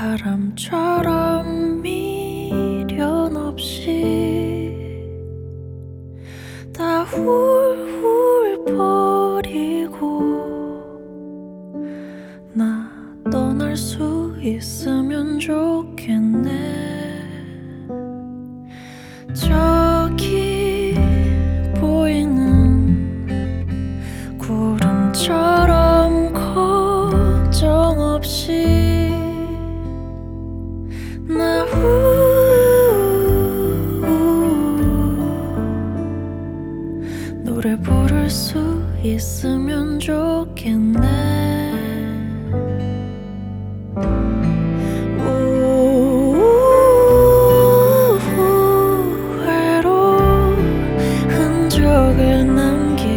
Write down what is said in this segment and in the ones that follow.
사람처럼 미련 없이 다 훌훌 버리고 나 떠날 수 있으면 좋겠네. 저기 보이는 구름처럼 걱정 없이 나 노래 부를 수 있으면 좋겠네. 후회로 흔적을 남긴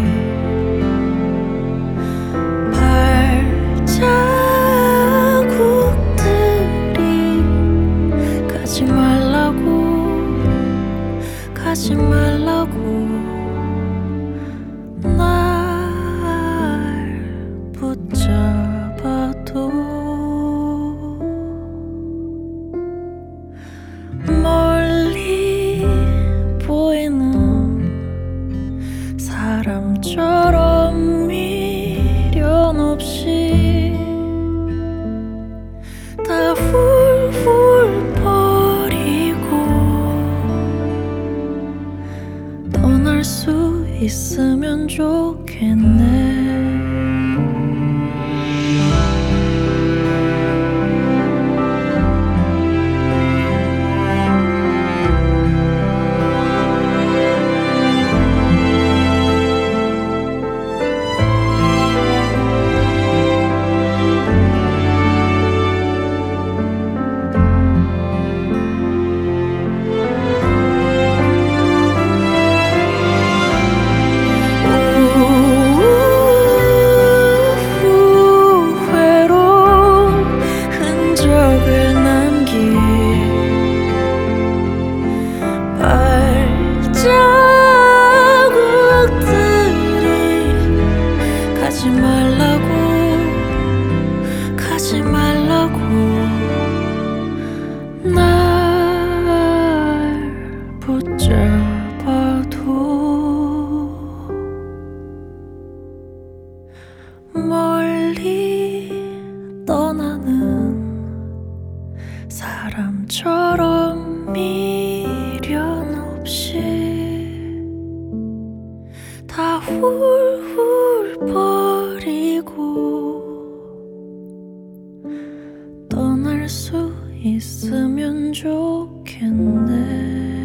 발자국들이 가지 말라고 날 붙잡아도 멀리 보이는 사람처럼 미련 없이 다 훌훌 버리고 떠날 수 있으면 좋겠네. 가지 말라고 날 붙잡아도 멀리 떠나는 사람처럼 미련 없이 다 훌훌 버리고 떠날 수 있으면 좋겠네.